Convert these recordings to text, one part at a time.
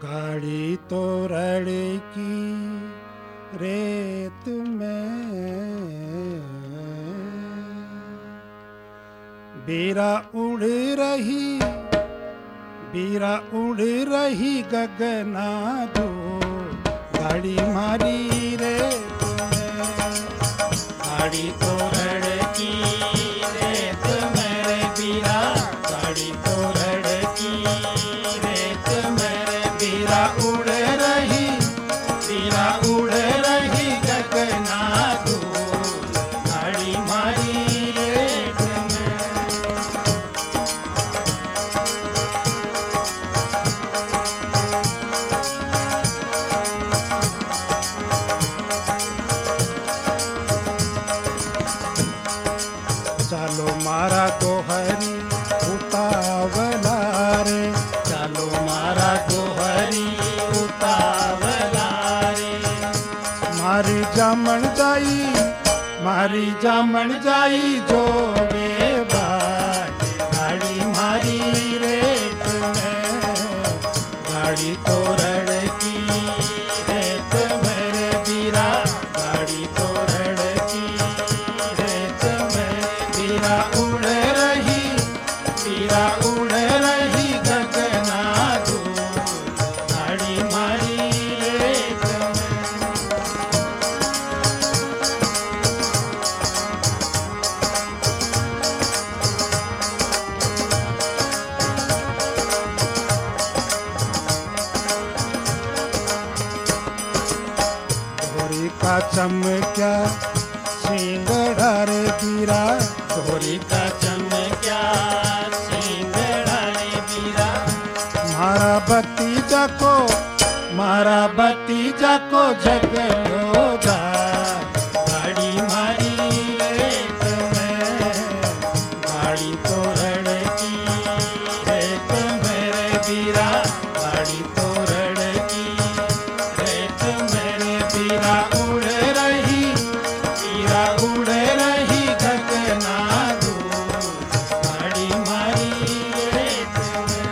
गाड़ी तो रड़की रेत में, बीरा उड़ रही, बीरा उड़ रही गगना दो, गाड़ी मारी रेत में, गाड़ी तो रड़की रेत में रे बीरा, गाड़ी तो रड़की रेत में रे बीरा उड़ रही, बीरा उड़ रही गगना दो, गाड़ी मारी रेत में। चालो मारा गोहरी उतावला रे, चालो मारा गोहरी उतावला रे, मारी जामन जाई, मारी जामन जाई जो बेबाट, गाड़ी मारी रेत में, गाड़ी तो रड़की रेत में रे बीरा, गाड़ी तो रड़की रेत में बीरा उड़ रही, बीरा उड़ रही गगना दो, गाड़ी मारी रेत में। धोरी का चमक्या सिंगड़ा रे बीरा, धोरी का चमक्या सिंगड़ा रे बीरा, मारा भतीजा को, मारा भतीजा को झगड़ो दा, गाड़ी मारी रेत में, गाड़ी तो रड़की रेत में रे बीरा, गाड़ी तो रड़की रेत में रे बीरा उड़ रही, बीरा उड़ रही गगना दो, गाड़ी मारी रेत में।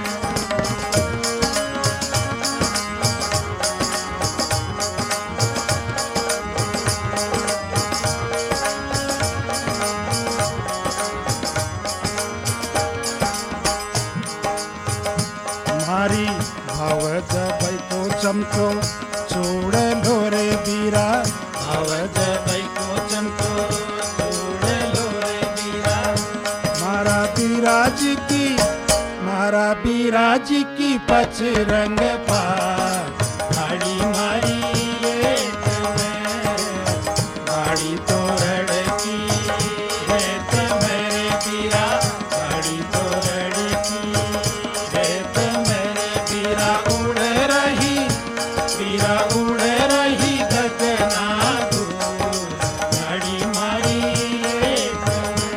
मारी भावज बैको चमको चूड़ लो रे बीरा, भावज बैको चमको चूड़ लो रे बीरा, मारा बीरा जी की, मारा बीरा जी की पच रंग पा, गाड़ी मारी रेत में, गाड़ी तो रड़की रेत में रे बीरा, गाड़ी तो रड़की रेत में रे बीरा उड़ रही, बीरा उड़ रही गगना दो, गाड़ी मारी रेत में।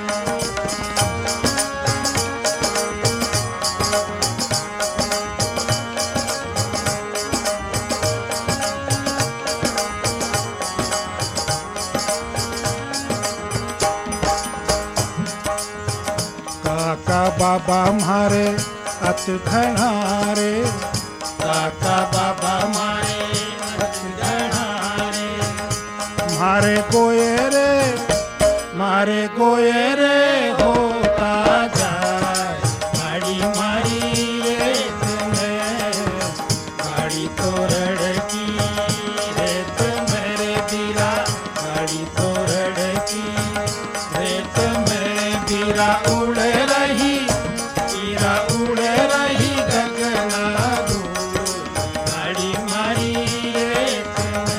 काका बाबा मारे अत घना रे, काका बाबा मारे अत घना रे, मारे गोये रे, मारे गोये रे होता जाए, गाड़ी मारी रेत में, गाड़ी तो रड़की रेत में रे बीरा, गाड़ी तो रड़की रेत में रे बीरा उड़ रही, बीरा उड़ रही गगना दो, गाड़ी मारी रेत में।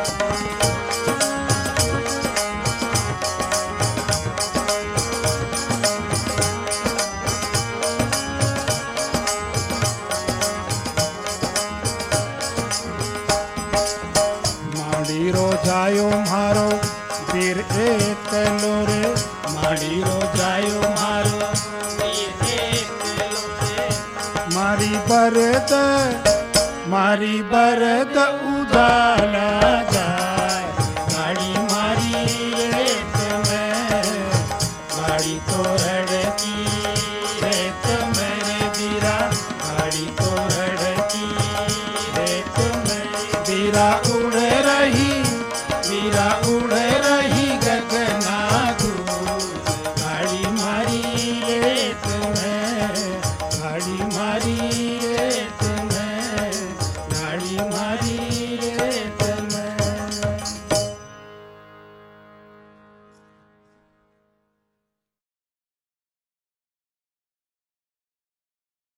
माड़ी रो जायो मारो वीर एकलो रे, माड़ी रो जायो मारो वीर एकलो रे, मारी बरद, मारी बरद उजाला जाए, गाड़ी मारी रेत में, गाड़ी तो रड़की रेत में रे बीरा, गाड़ी तो रड़की વીરા ઉડે